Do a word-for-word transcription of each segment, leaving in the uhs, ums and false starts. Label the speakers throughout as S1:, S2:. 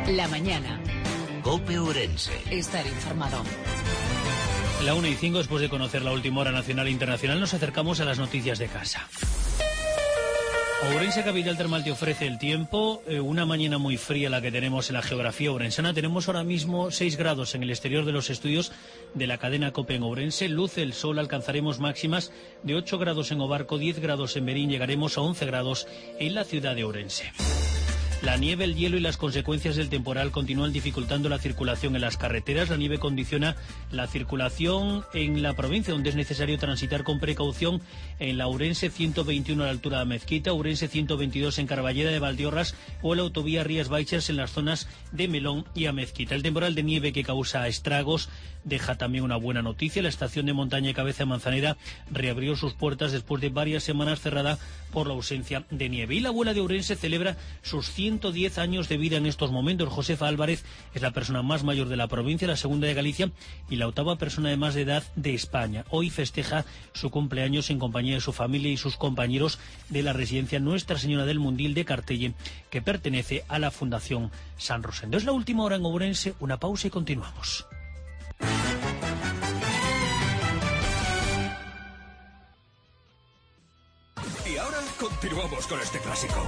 S1: La mañana.
S2: COPE Ourense.
S1: Estar informado.
S3: La una y cinco, después de conocer la última hora nacional e internacional, nos acercamos a las noticias de casa. Ourense Capital Termal te ofrece el tiempo, eh, una mañana muy fría la que tenemos en la geografía ourensana. Tenemos ahora mismo seis grados en el exterior de los estudios de la cadena COPE en Ourense. Luce el sol, alcanzaremos máximas de ocho grados en Obarco, diez grados en Berín, llegaremos a once grados en la ciudad de Ourense. La nieve, el hielo y las consecuencias del temporal continúan dificultando la circulación en las carreteras. La nieve condiciona la circulación en la provincia, donde es necesario transitar con precaución en la Ourense ciento veintiuno a la altura de Mezquita, Ourense ciento veintidós en Carballeda de Valdiorras o la autovía Rías Baixas en las zonas de Melón y a Mezquita. El temporal de nieve que causa estragos deja también una buena noticia. La estación de montaña Cabeza de Manzanera reabrió sus puertas después de varias semanas cerrada por la ausencia de nieve. Y la abuela de Ourense celebra sus ciento diez años de vida en estos momentos. Josefa Álvarez es la persona más mayor de la provincia, la segunda de Galicia y la octava persona de más de edad de España. Hoy festeja su cumpleaños en compañía de su familia y sus compañeros de la residencia Nuestra Señora del Mundil de Cartelle, que pertenece a la Fundación San Rosendo. Es la última hora en Ourense, una pausa y continuamos.
S4: Y ahora continuamos con este clásico.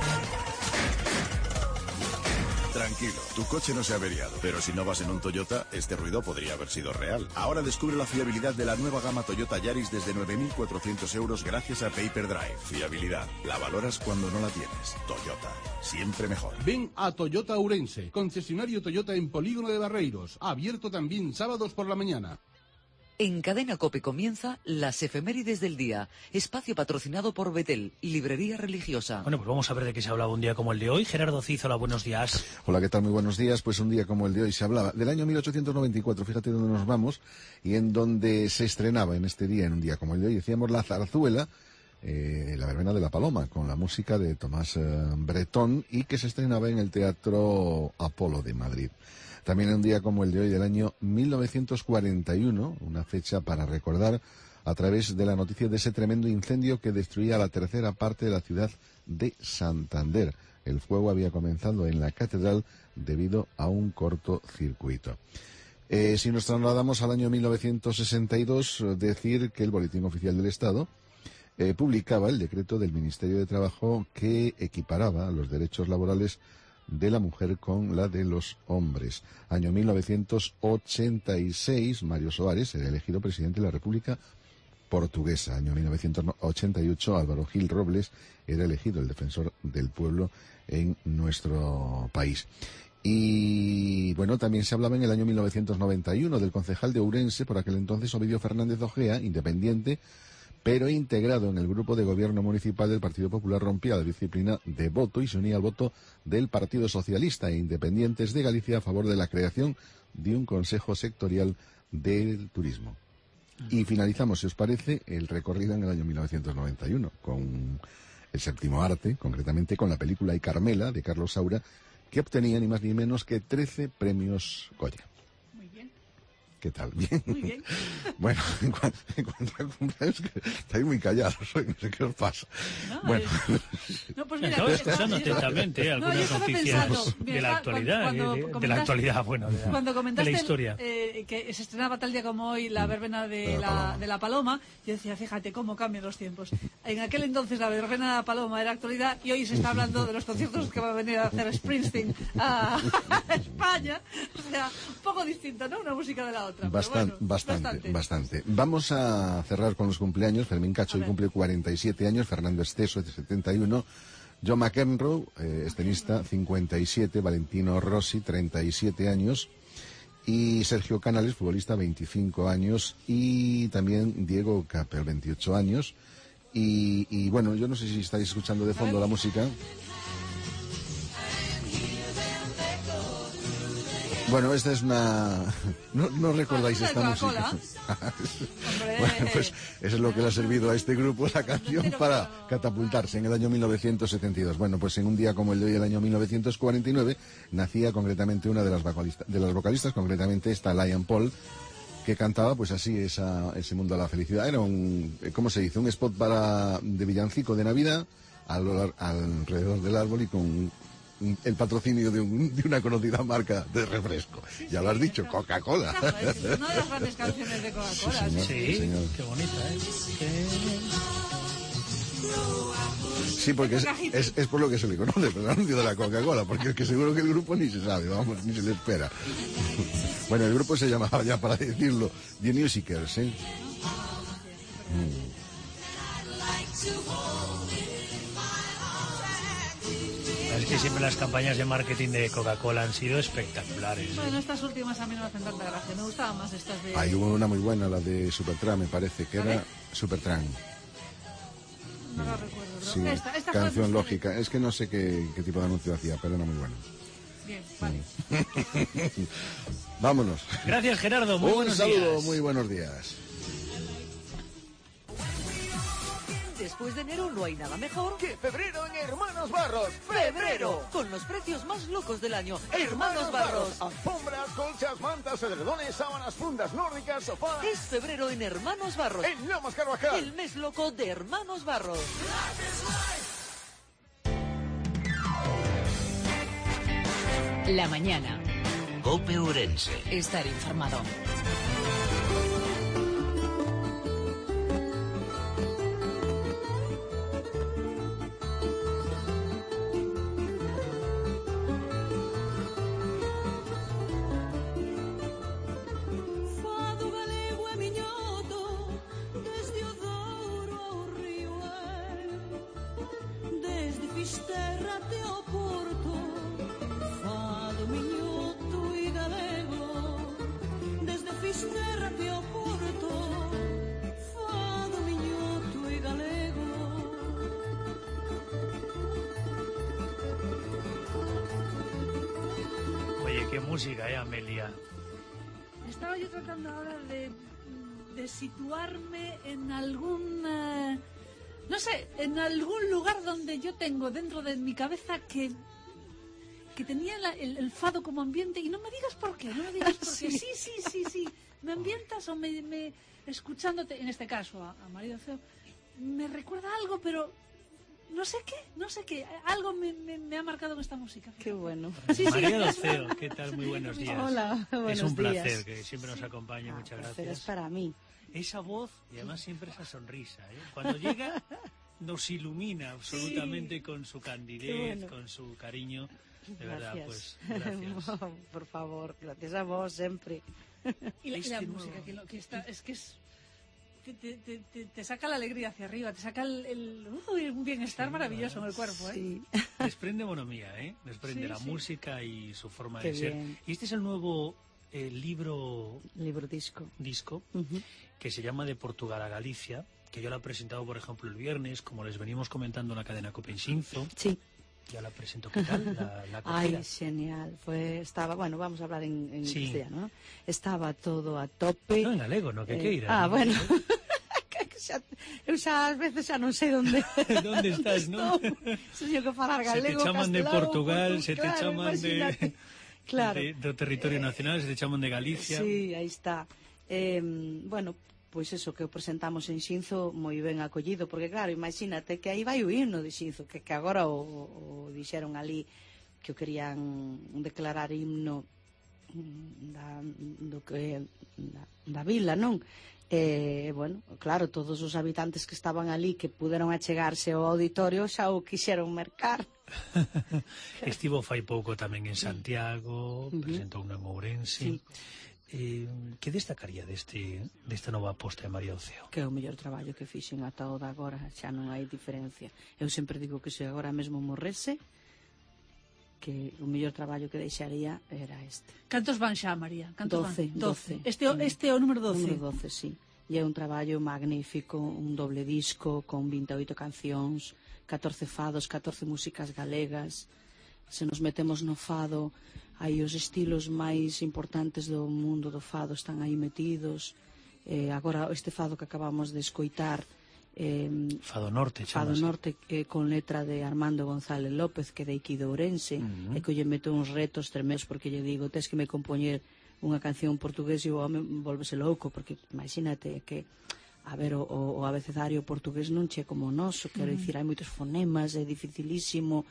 S4: Tranquilo, tu coche no se ha averiado, pero si no vas en un Toyota, este ruido podría haber sido real. Ahora descubre la fiabilidad de la nueva gama Toyota Yaris desde nueve mil cuatrocientos euros gracias a Paper Drive. Fiabilidad, la valoras cuando no la tienes. Toyota, siempre mejor.
S5: Ven a Toyota Ourense, concesionario Toyota en Polígono de Barreiros, abierto también sábados por la mañana.
S6: En Cadena COPE comienza las efemérides del día, espacio patrocinado por Betel, librería religiosa.
S3: Bueno, pues vamos a ver de qué se hablaba un día como el de hoy. Gerardo Cízola, buenos días.
S7: Hola, ¿qué tal? Muy buenos días. Pues un día como el de hoy se hablaba del año mil ochocientos noventa y cuatro, fíjate dónde nos vamos, y en donde se estrenaba en este día, en un día como el de hoy, decíamos la zarzuela, eh, la verbena de la Paloma, con la música de Tomás eh, Bretón, y que se estrenaba en el Teatro Apolo de Madrid. También un día como el de hoy del año mil novecientos cuarenta y uno, una fecha para recordar a través de la noticia de ese tremendo incendio que destruía la tercera parte de la ciudad de Santander. El fuego había comenzado en la catedral debido a un cortocircuito. Eh, si nos trasladamos al año mil novecientos sesenta y dos, decir que el Boletín Oficial del Estado eh, publicaba el decreto del Ministerio de Trabajo que equiparaba los derechos laborales de la mujer con la de los hombres. Año mil novecientos ochenta y seis, Mario Soares era elegido presidente de la República Portuguesa. Año mil novecientos ochenta y ocho, Álvaro Gil Robles era elegido el defensor del pueblo en nuestro país. Y bueno, también se hablaba en el año mil novecientos noventa y uno del concejal de Ourense, por aquel entonces Ovidio Fernández Ojea, independiente, pero integrado en el grupo de gobierno municipal del Partido Popular. Rompía la disciplina de voto y se unía al voto del Partido Socialista e Independientes de Galicia a favor de la creación de un consejo sectorial del turismo. Y finalizamos, si os parece, el recorrido en el año mil novecientos noventa y uno con el séptimo arte, concretamente con la película Y Carmela de Carlos Saura, que obtenía ni más ni menos que trece premios Goya. ¿Qué tal? ¿Bien?
S8: Muy bien.
S7: Bueno, en cuanto, en cuanto a cumpleaños, que estáis muy callados hoy, no sé qué os pasa.
S8: No,
S7: bueno.
S8: Es... no, pues mira,
S3: estaba escuchando atentamente eh, algunas
S8: no,
S3: noticias
S8: pensando,
S3: de la actualidad,
S8: cuando,
S3: de,
S8: cuando
S3: de la actualidad, bueno, de la,
S8: cuando comentaste
S3: de la historia.
S8: Eh, que se estrenaba tal día como hoy la verbena de, de, la, la, de la Paloma, yo decía, fíjate cómo cambian los tiempos. En aquel entonces la verbena de la Paloma era actualidad y hoy se está hablando de los conciertos que va a venir a hacer Springsteen a, a España. O sea, un poco distinto, ¿no? Una música de la otra.
S7: Bastante.
S8: Bueno,
S7: Bastante,
S8: bastante,
S7: bastante. Vamos a cerrar con los cumpleaños. Fermín Cacho hoy cumple cuarenta y siete años, Fernando Esteso de setenta y uno, John McEnroe, eh, estenista, cincuenta y siete, Valentino Rossi, treinta y siete años, y Sergio Canales, futbolista, veinticinco años, y también Diego Capel, veintiocho años. Y, y bueno, yo no sé si estáis escuchando de fondo la música. Bueno, esta es una... ¿No, no recordáis esta música? Bueno, pues eso es lo que le ha servido a este grupo, la canción, para catapultarse en el año mil novecientos setenta y dos. Bueno, pues en un día como el de hoy, el año mil novecientos cuarenta y nueve, nacía concretamente una de las vocalistas, de las vocalistas, concretamente esta Liane Paul, que cantaba pues así esa, ese mundo de la felicidad. Era un, ¿cómo se dice? Un spot para de villancico de Navidad al, alrededor del árbol y con el patrocinio de, un, de una conocida marca de refresco.
S8: Sí,
S7: ya
S8: sí,
S7: lo has dicho,
S8: esa,
S7: Coca-Cola.
S8: Esa es una de las grandes canciones de Coca-Cola.
S7: Sí, señor.
S3: Sí,
S7: Sí, señor.
S3: qué bonita, ¿eh?
S7: Sí, porque es, es, es por lo que se le conoce, pero el anuncio de la Coca-Cola, porque es que seguro que el grupo ni se sabe, vamos, ni se le espera. Bueno, el grupo se llamaba, ya para decirlo, The Musicers, ¿eh? Mm.
S3: Es que siempre las campañas de marketing de Coca-Cola han sido espectaculares.
S8: Bueno, estas últimas a mí no me hacen tanta gracia. Me gustaban más estas de...
S7: Hay una muy buena, la de Supertramp, me parece, que era Supertramp.
S8: No la recuerdo. Pero
S7: Sí,
S8: esta, esta
S7: canción
S8: fue-
S7: lógica. Es que no sé qué, qué tipo de anuncio hacía, pero era muy bueno.
S8: Bien, vale.
S7: Vámonos.
S3: Gracias, Gerardo. Muy
S7: Un
S3: buenos
S7: saludo,
S3: días.
S7: muy buenos días.
S6: Después de enero no hay nada mejor
S1: ¡Que febrero en Hermanos Barros!
S6: febrero, con los precios más locos del año. Hermanos Barros.
S1: Alfombras, colchas, mantas, edredones, sábanas, fundas nórdicas, sofás.
S6: Es febrero en Hermanos Barros.
S1: En Lomas Carvajal.
S6: El mes loco de Hermanos Barros.
S9: La mañana.
S2: Cope Ourense.
S9: Estar informado.
S10: Fado galego e miñoto, desde o Douro ao río é, desde Fisterra até ao Porto. Fado miñoto e galego, desde Fisterra até ao Porto. Fado miñoto e galego.
S3: Oye, qué música, ¿eh, Amelia?
S8: Estaba yo tratando ahora de, de situarme en algún... eh, no sé, en algún lugar donde yo tengo dentro de mi cabeza que que tenía la- el, el fado como ambiente, y no me digas por qué, no me digas por qué. Sí, sí, sí, sí. Me ambientas o me, me escuchándote, en este caso a, a María Feo, me recuerda algo, pero no sé qué, no sé qué. Algo me, me, me ha marcado en esta música.
S11: Qué bueno.
S8: Sí, sí.
S3: María Doceo, ¿qué tal? Muy buenos días.
S11: Hola, buenos
S3: Es un placer
S11: días.
S3: que siempre nos acompañe,
S11: Ah,
S3: muchas
S11: placer
S3: gracias.
S11: es para mí.
S3: Esa voz y además siempre esa sonrisa, ¿eh? Cuando llega nos ilumina absolutamente
S11: Sí.
S3: con su
S11: Qué
S3: candidez,
S11: bueno.
S3: con su cariño. De verdad,
S11: Gracias.
S3: pues gracias.
S11: Por favor, gracias a vos siempre.
S8: Y la, y la
S3: Este
S8: música,
S3: nuevo-
S8: que, lo, que está, es que es... Te, te, te, te- te saca la alegría hacia arriba, te saca el, el uy, un bienestar
S3: Sí,
S8: maravilloso
S3: ¿verdad?
S8: en el cuerpo, ¿eh?
S11: Sí.
S3: Desprende bonomía, ¿eh? Desprende
S8: Sí,
S3: la
S8: sí.
S3: música y su forma
S11: Qué
S3: de ser.
S11: bien.
S3: Y este es el nuevo eh, libro
S11: Libro disco.
S3: disco
S11: Ujú.
S3: que se llama De Portugal a Galicia, que yo lo he presentado, por ejemplo, el viernes, como les venimos comentando en la cadena Cope en Xinzo.
S11: Sí.
S3: Ya la presento. ¿Qué tal? La, la
S11: Ay,
S3: acogida.
S11: genial. Fue, estaba, bueno, vamos a hablar en, en
S3: Sí.
S11: castellano, ¿no? Estaba todo a tope.
S3: No, en galego, no, que
S11: Eh,
S3: que ir.
S11: Ah, bueno. Que xa, eu xa ás veces xa non sei onde
S3: ¿Dónde estás, no?
S11: Se teño que falar
S3: Se te
S11: galego,
S3: chaman de
S11: castelán,
S3: Portugal,
S11: portu-
S3: se te
S11: claro,
S3: chaman de,
S11: imagínate. Claro.
S3: de, do territorio nacional, se te chaman de Galicia.
S11: Sí, aí está. Eh, bueno, pois eso que o presentamos en Xinzo moi ben acollido, porque claro, imagínate que aí vai o himno de Xinzo, que, que agora o, o dixeron ali que o querían declarar himno mm, da, do que da, da vila, non? E, bueno, claro, todos os habitantes que estaban ali que puderon achegarse ao auditorio xa o quixeron mercar.
S3: Estivo fai pouco tamén en Santiago,
S11: Ujú.
S3: presentou unha en Ourense.
S11: Sí.
S3: Eh, que destacaría deste desta nova aposta de María Doceo?
S11: Que é o mellor traballo que fixen ata o de agora, xa non hai diferencia. Eu sempre digo que se agora mesmo morrese, que o mellor traballo que deixaría era este.
S8: Cantos van xa, María? Cantos
S11: doce,
S8: van?
S11: doce.
S8: Este, o- este é o número doce.
S11: Número doce, sí. E é un traballo magnífico, un doble disco con vinte e oito cancións, catorce fados, catorce músicas galegas. Se nos metemos no fado, hai os estilos máis importantes do mundo do fado están aí metidos. Eh, agora este fado que acabamos de escoitar, eh,
S3: Fado Norte,
S11: Fado
S3: chamase.
S11: Norte, eh, con letra de Armando González López, que de aquí de Ourense,
S3: Ujú.
S11: e que lle meto uns retos tremendos, porque lle digo, tes que me compoñer unha canción portugués e o home volvese louco, porque imagínate que a ver, o, o abecedario portugués non che como o noso, quero
S8: Mm.
S11: dicir, hai moitos fonemas, é dificilísimo,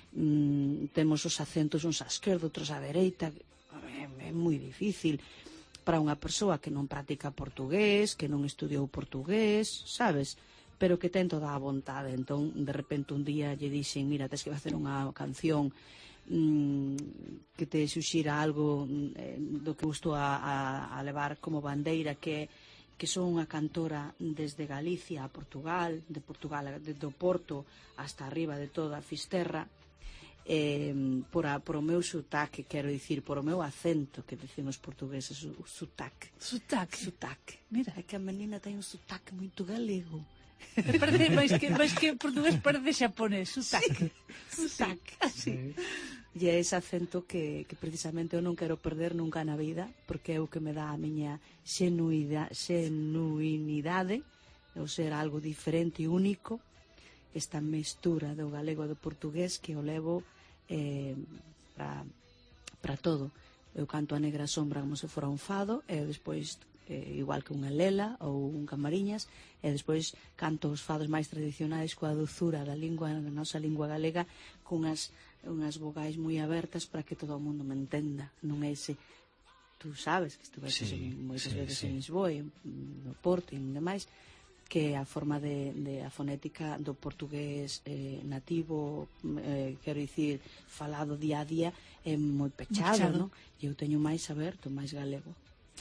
S11: mm, temos os acentos uns á esquerda, outros á dereita, é, é moi difícil para unha persoa que non practica portugués, que non estudiou portugués, sabes? Pero que ten toda a vontade. Entón, de repente, un día lle dixen, mira, tens que facer unha canción mmm, que te suxira algo eh, do que gusto a, a, a levar como bandeira, que que son unha cantora desde Galicia a Portugal, de Portugal, de, do Porto hasta arriba de toda a Fisterra, eh, por, a, por o meu sotaque, quero dicir, por o meu acento, que dicen os portugueses, o sotaque.
S8: Sotaque.
S11: Sotaque.
S8: Mira.
S11: É que a menina ten un sotaque moito galego.
S8: Parece, máis que, máis que portugués parece xaponés, sotaque.
S11: Sí. Sotaque, sí. E é ese acento que, que precisamente eu non quero perder nunca na vida, porque é o que me dá a miña xenuidade, xenuinidade, ou ser algo diferente e único, esta mestura do galego e do portugués que o levo eh, para todo. Eu canto a Negra Sombra como se fora un fado, e despois eh, igual que unha lela ou un Camariñas, e despois canto os fados máis tradicionais coa dozura da lingua, da nosa lingua galega, cunhas unhas vogais moi abertas para que todo o mundo me entenda. Non é ese, tú sabes que estuveses
S3: sí,
S11: moitas
S3: sí,
S11: veces
S3: sí.
S11: en Lisboa, no Porto e demais, que a forma de, de a fonética do portugués eh, nativo, eh, quero dicir, falado día a día, é moi pechado,
S8: pechado.
S11: non? E eu teño máis aberto, máis galego.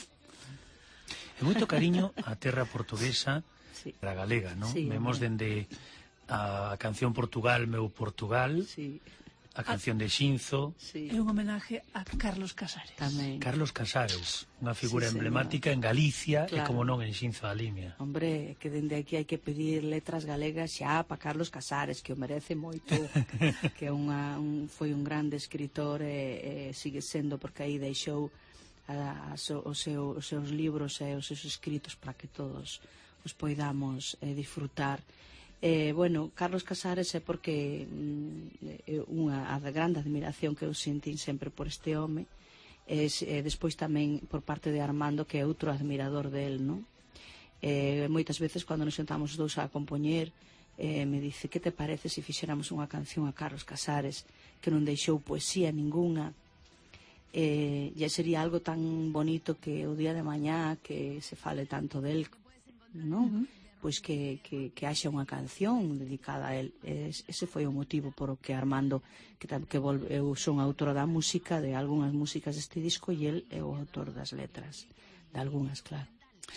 S3: É moito cariño a terra portuguesa,
S11: sí.
S3: a galega, non?
S11: Sí,
S3: vemos
S11: hombre.
S3: dende a canción Portugal, meu Portugal,
S11: sí.
S3: a canción de Xinzo.
S11: Sí.
S8: É un homenaje a Carlos Casares.
S11: Tamén.
S3: Carlos Casares, unha figura
S11: Sí,
S3: emblemática en Galicia,
S11: claro.
S3: e como non en Xinzo da Limia.
S11: Hombre, que dende aquí hai que pedir letras galegas xa para Carlos Casares, que o merece moito, que é unha, un, foi un grande escritor e, e sigue sendo, porque aí deixou a, a, so, o seu, os seus libros e os seus escritos para que todos os poidamos eh, disfrutar. Eh, bueno, Carlos Casares é porque mm, é unha a grande admiración que eu sentín sempre por este home, e eh, despois tamén por parte de Armando, que é outro admirador del, non? Eh, moitas veces cando nos sentamos os dous a compoñer, eh, me dice, que te parece se fixéramos unha canción a Carlos Casares, que non deixou poesía ninguna, eh, e sería algo tan bonito que o día de mañá que se fale tanto del, non? Uh-huh. Pois que, que, que haxa unha canción dedicada a él. Ese foi o motivo por o que Armando, que, que volve, eu son autora da música, de algunhas músicas deste disco, e el é o autor das letras, de algunhas, claro.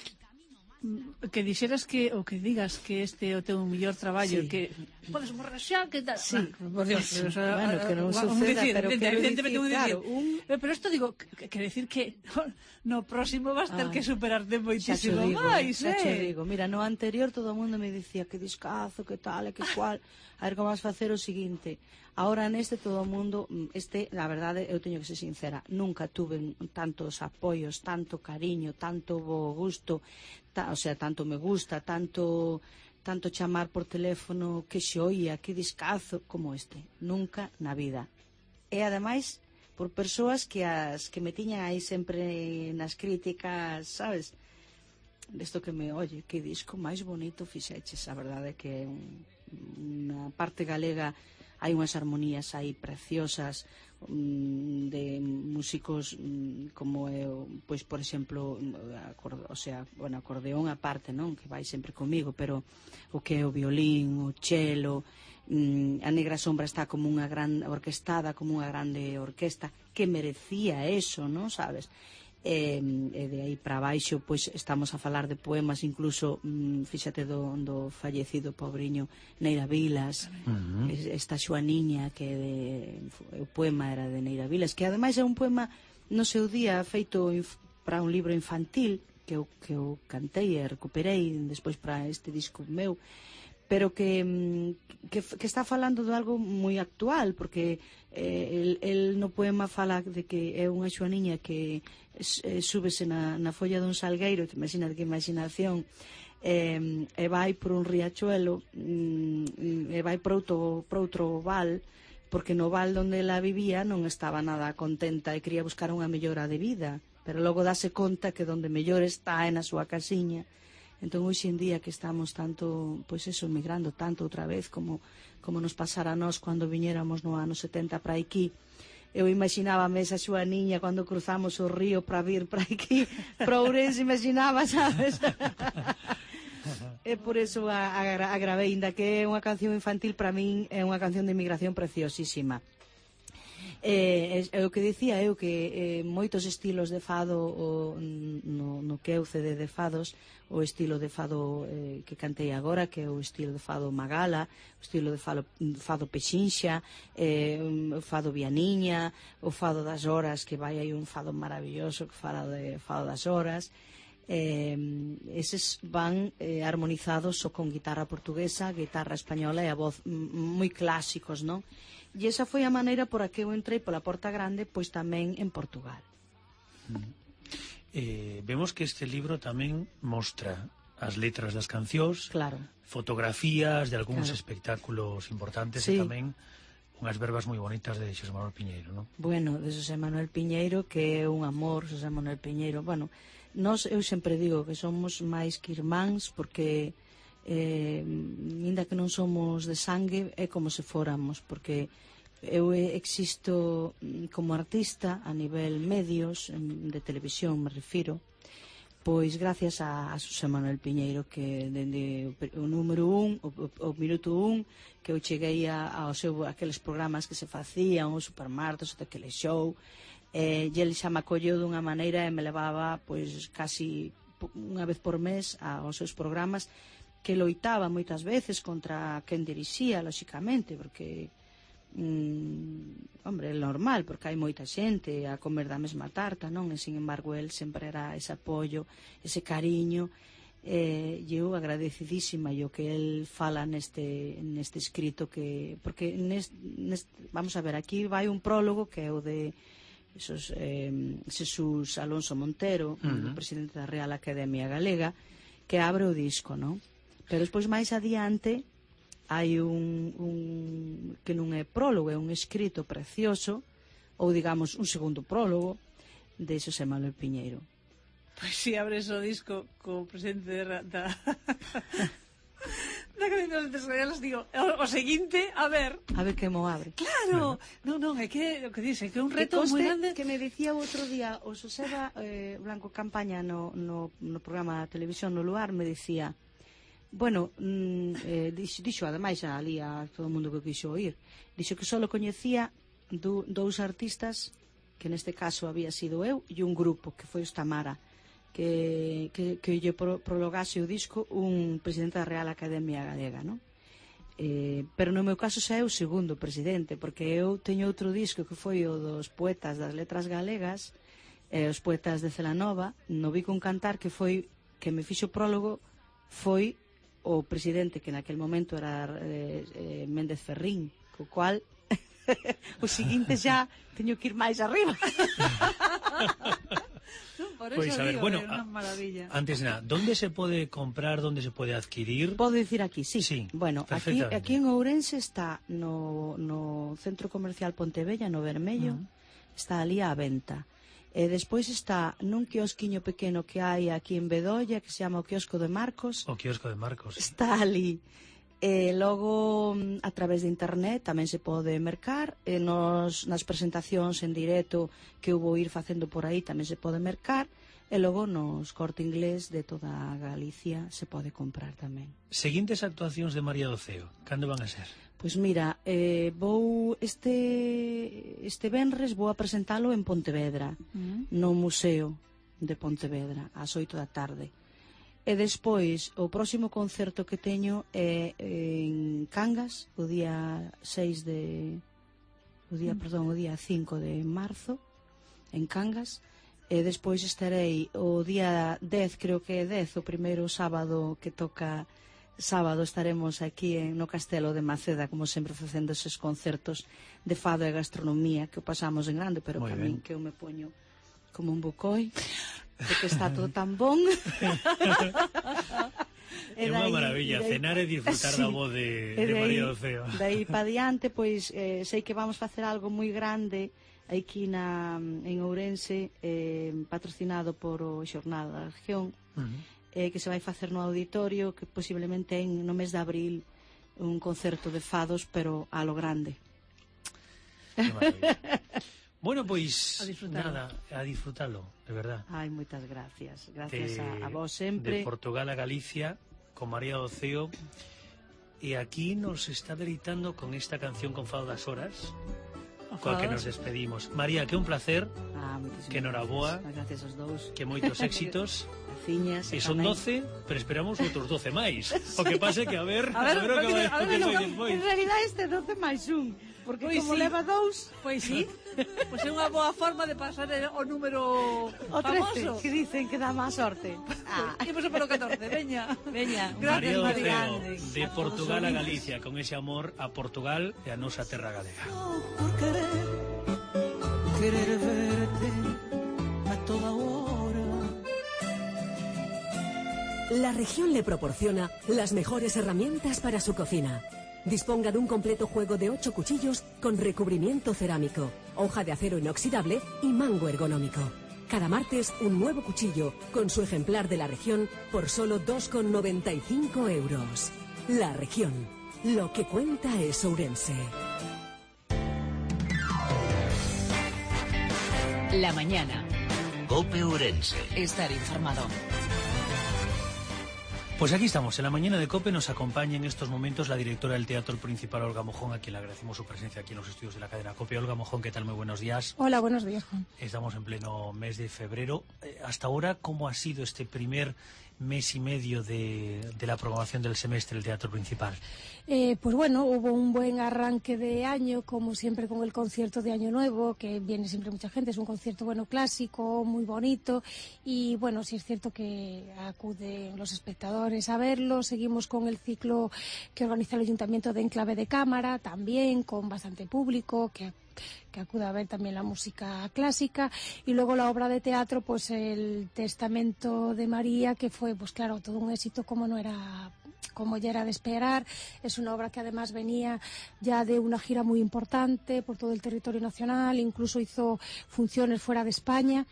S8: Que dixeras que, ou que digas que este é o teu mellor traballo,
S11: sí.
S8: que podes morrer xa, que tal?
S11: Sí.
S8: Ah, por Dios,
S11: sí.
S8: o sea,
S11: bueno, que non suceda,
S8: decir,
S11: pero quero
S8: evidentemente
S11: dicir,
S8: un
S11: claro, un...
S8: Pero isto digo, que, que decir que no próximo vas ter ah, que superarte moitísimo
S11: digo,
S8: máis,
S11: eh? Xa
S8: eh?
S11: digo, mira, no anterior todo o mundo me dicía que discazo, que tal, e que cual, a ver como vas facer o seguinte. Ahora neste todo o mundo, este, la verdade, eu teño que ser sincera, nunca tuve tantos apoios, tanto cariño, tanto bo gusto, ta, o sea, tanto me gusta, tanto tanto chamar por teléfono, que xoia, que discazo, como este. Nunca na vida. E ademais, por persoas que as que me tiñan aí sempre nas críticas, sabes? Desto que me, oye, que disco máis bonito fixeches, a verdade é que é un, unha parte galega, hai unhas armonías aí preciosas, um, de músicos um, como eu, pois por exemplo, acorde, o sea, bueno, acordeón aparte, non, que vai sempre comigo, pero o que é o violín, o cello, um, a Negra Sombra está como unha gran orquestada, como unha grande orquesta que merecía eso, non, sabes? E, e de aí para baixo pois estamos a falar de poemas, incluso mm, fíxate do, do fallecido pobriño Neira Vilas, uh-huh. esta Xoaniña, que de, o poema era de Neira Vilas, que ademais é un poema no seu día feito para un libro infantil que eu, que eu cantei e recuperei despois para este disco meu, pero que, que, que está falando de algo moi actual, porque eh, el, el no poema fala de que é unha xoaniña que eh, súbese na, na folla dun salgueiro, te imaginas que imaginación, eh, e vai por un riachuelo, mm, e vai por outro, por outro val, porque no val onde ela vivía non estaba nada contenta e quería buscar unha mellora de vida, pero logo dase conta que donde mellor está é na súa casiña. Entón, hoxe en día que estamos tanto, pois eso, migrando tanto outra vez como, como nos pasara a nós cando viñéramos no ano setenta para aquí, eu imaginábame esa súa niña cando cruzamos o río para vir para aquí, para Ourense, imaginaba, sabes? E por eso a, a, a gravei, inda que é unha canción infantil, para min é unha canción de inmigración preciosísima. Eh, é o que dicía eu, que eh, moitos estilos de fado o, no, no que é o C D de fados, o estilo de fado eh, que cantei agora, que é o estilo de fado Magala, o estilo de fado, fado Pexinxa, eh, o fado Vianiña, o fado das horas, que vai aí un fado maravilloso que fala de fado das horas. Eh, eses van eh, armonizados só con guitarra portuguesa, guitarra española e a voz moi clásicos, non? E esa foi a maneira por a que eu entrei pola Porta Grande, pois tamén en Portugal.
S3: Eh, vemos que este libro tamén mostra as letras das cancións,
S11: claro,
S3: fotografías de algúns
S11: claro.
S3: espectáculos importantes,
S11: sí.
S3: E tamén unhas verbas moi bonitas de Xosé Manuel Piñeiro, non?
S11: Bueno, de Xosé Manuel Piñeiro, que é un amor, Xosé Manuel Piñeiro. Bueno, nós, eu sempre digo que somos máis que irmáns, porque eh, ainda que non somos de sangue, é como se fóramos, porque eu existo como artista a nivel medios, de televisión me refiro, pois gracias a, a Xosé Manuel Piñeiro, que dende o número un, o, o, o minuto un, que eu cheguei a, ao seu, aqueles programas que se facían, os Supermartos, o Tele Show, eh, e ele xa me acolleu dunha maneira e me levaba pois casi unha vez por mes aos seus programas, que loitaba moitas veces contra quen dirixía, lóxicamente, porque mm, hombre, é normal, porque hai moita xente a comer da mesma tarta, non? E, sin embargo, el sempre era ese apoio, ese cariño, eh, e eu agradecidísima e o que el fala neste, neste escrito, que porque neste, neste, vamos a ver, aquí vai un prólogo que é o de esos, eh, Xesús Alonso Montero, uh-huh. o presidente da Real Academia Galega, que abre o disco, non? Pero despois máis adiante hai un, un que non é prólogo, é un escrito precioso, ou digamos un segundo prólogo de Xosé Manuel Piñeiro.
S8: Pois si abres o disco co presidente da da, da Academia das Letras Galegas, digo, o, o seguinte, a ver,
S11: a ver que mo abre.
S8: Claro, non, non, é que o que dice, que é un reto moi grande.
S11: Que me dicía o outro día o Xoseba eh, Blanco Campaña no, no, no programa de televisión no Luar, me dicía, bueno, mm, eh, dixo, dixo ademais ali a todo o mundo que quixo oír, dixo que só coñecía do, dous artistas, que neste caso había sido eu e un grupo, que foi os Tamara, que, que, que lle pro, prologase o disco un presidente da Real Academia Galega, non? Eh, pero no meu caso xa é o segundo presidente, porque eu teño outro disco que foi o dos poetas das letras galegas, eh, os poetas de Celanova, no vi con cantar, que foi que me fixo prólogo, foi o presidente que naquel momento era eh, eh, Méndez Ferrín, co cual o seguinte xa teño que ir máis arriba.
S8: Por
S3: Pois,
S8: eso
S3: a ver,
S8: digo,
S3: bueno,
S8: é unha maravilla.
S3: Antes de nada, ¿dónde se pode comprar, dónde se pode adquirir?
S11: Podo dicir aquí, sí.
S3: Sí,
S11: bueno, aquí, aquí en Ourense está no, no Centro Comercial Pontevella, no Vermello, uh-huh. está ali á venta. E despois está nun quiosquiño pequeno que hai aquí en Bedolla, que se chama o Quiosco de Marcos.
S3: O Quiosco de Marcos.
S11: Está ali. E logo, a través de internet, tamén se pode mercar. E nos, nas presentacións en directo que eu vou ir facendo por aí, tamén se pode mercar. E logo nos Corte Inglés de toda Galicia se pode comprar tamén.
S3: Seguintes actuacións de María do Ceo, cando van a ser?
S11: Pois mira, eh, vou este este venres vou a presentalo en Pontevedra, uh-huh. no Museo de Pontevedra, ás oito da tarde. E despois, o próximo concerto que teño é en Cangas, o día seis de... o día, uh-huh. perdón, o día cinco de marzo, en Cangas. E despois estarei o día dez, creo que é dez, o primeiro sábado que toca... Sábado estaremos aquí en, no Castelo de Maceda, como sempre, facendo eses concertos de fado e gastronomía, que o pasamos en grande, pero que a min que eu me poño como un bucoi, porque está todo tan bon.
S3: É unha maravilla, dai, cenar e disfrutar sí, da voz de, de María do Ceo.
S11: Daí pa diante, pois, eh, sei que vamos facer algo moi grande aquí na, en Ourense, eh, patrocinado por o Xornal da Región, uh-huh. eh, que se vai facer no auditorio, que posiblemente en, no mes de abril un concerto de fados, pero a lo grande.
S3: Bueno, pois, nada, a disfrutalo, de verdad.
S11: Ai, moitas gracias. Gracias
S3: de,
S11: a, a vos sempre.
S3: De Portugal a Galicia, con María Doceo. E aquí nos está deleitando con esta canción con Fado das Horas, coa que nos despedimos. María, que un placer,
S11: ah,
S3: que enhoraboa,
S11: gracias aos dous,
S3: que moitos éxitos.
S11: Ciñas,
S3: e son doce, pero esperamos outros doce máis. O que pase que a ver,
S11: a ver,
S3: a ver o que vai
S11: a ver,
S3: que
S11: no,
S3: despois.
S11: En realidad este doce máis un, porque
S8: Pois
S11: como
S8: sí.
S11: leva dous,
S8: Pois sí. Pois é unha boa forma de pasar o número
S11: o trece,
S8: famoso.
S11: que dicen que dá máis sorte.
S8: Ah. Imos a por o catorce, veña.
S11: Veña,
S3: María
S11: gracias,
S3: Doceo, de Portugal a Galicia, con ese amor a Portugal e a nosa terra galega.
S10: Por querer, querer verte a toda hora.
S12: La región le proporciona las mejores herramientas para su cocina. Disponga de un completo juego de ocho cuchillos con recubrimiento cerámico, hoja de acero inoxidable y mango ergonómico. Cada martes un nuevo cuchillo con su ejemplar de la región por solo dos con noventa y cinco euros. La región. Lo que cuenta es Ourense.
S9: La mañana.
S2: COPE Ourense.
S9: Estar informado.
S3: Pues aquí estamos, en la mañana de COPE nos acompaña en estos momentos la directora del Teatro Principal, Olga Mojón, a quien le agradecemos su presencia aquí en los estudios de la cadena COPE. Olga Mojón, ¿qué tal? Muy buenos días.
S13: Hola, buenos días, Juan.
S3: Estamos en pleno mes de febrero. Eh, hasta ahora, ¿cómo ha sido este primer mes y medio de, de la programación del semestre del Teatro Principal?
S13: Eh, pues bueno, hubo un buen arranque de año, como siempre con el concierto de Año Nuevo, que viene siempre mucha gente, es un concierto bueno clásico, muy bonito, y bueno, sí es cierto que acuden los espectadores a verlo. Seguimos con el ciclo que organiza el Ayuntamiento de Enclave de Cámara, también con bastante público, que que acude a ver también la música clásica, y luego la obra de teatro, pues el Testamento de María, que fue, pues claro, todo un éxito como no era, como ya era de esperar. Es una obra que además venía ya de una gira muy importante por todo el territorio nacional, incluso hizo funciones fuera de España.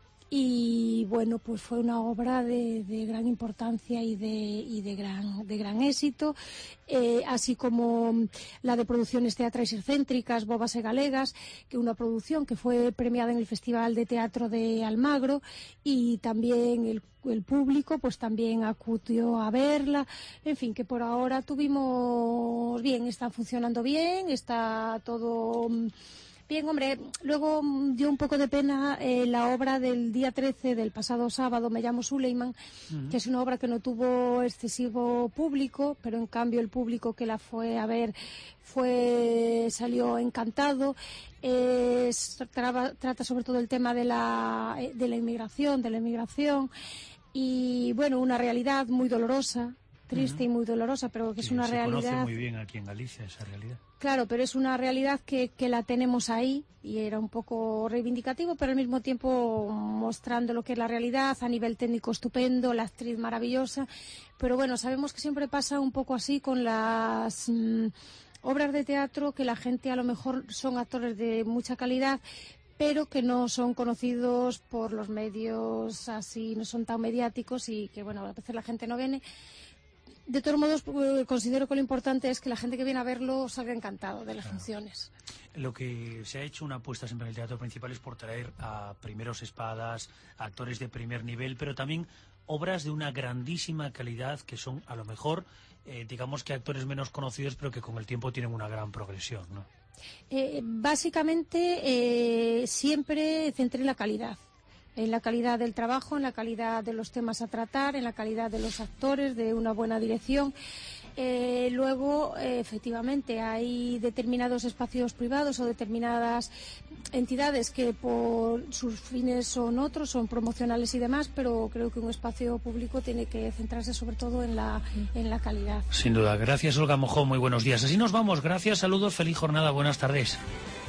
S13: Y bueno, pues fue una obra de, de gran importancia y de, y de gran de gran éxito, eh, así como la de producciones teatrais excéntricas, Bobas e Galegas, que una producción que fue premiada en el Festival de Teatro de Almagro, y también el, el público pues también acudió a verla. En fin, que por ahora tuvimos bien, está funcionando bien, está todo bien. Hombre, luego dio un poco de pena eh, la obra del día trece del pasado sábado, Me llamo Suleiman, uh-huh. que es una obra que no tuvo excesivo público, pero en cambio el público que la fue a ver fue salió encantado. Eh, traba, trata sobre todo el tema de la, de la inmigración, de la inmigración, y bueno, una realidad muy dolorosa, triste uh-huh. y muy dolorosa, pero que sí, es una
S3: se
S13: realidad.
S3: Se conoce muy bien aquí en Galicia esa realidad.
S13: Claro, pero es una realidad que, que la tenemos ahí, y era un poco reivindicativo, pero al mismo tiempo mostrando lo que es la realidad, a nivel técnico estupendo, la actriz maravillosa. Pero bueno, sabemos que siempre pasa un poco así con las mmm, obras de teatro, que la gente a lo mejor son actores de mucha calidad, pero que no son conocidos por los medios así, no son tan mediáticos, y que bueno, a veces la gente no viene. De todos modos, eh, considero que lo importante es que la gente que viene a verlo salga encantado de las claro. funciones.
S3: Lo que se ha hecho una apuesta siempre en el Teatro Principal es por traer a primeros espadas, a actores de primer nivel, pero también obras de una grandísima calidad que son, a lo mejor, eh, digamos que actores menos conocidos, pero que con el tiempo tienen una gran progresión, ¿no?
S13: Eh, básicamente, eh, siempre centré la calidad. En la calidad del trabajo, en la calidad de los temas a tratar, en la calidad de los actores, de una buena dirección. Eh, luego, eh, efectivamente, hay determinados espacios privados o determinadas entidades que por sus fines son otros, son promocionales y demás, pero creo que un espacio público tiene que centrarse sobre todo en la, en la calidad.
S3: Sin duda. Gracias, Olga Mojón. Muy buenos días. Así nos vamos. Gracias, saludos, feliz jornada, buenas tardes.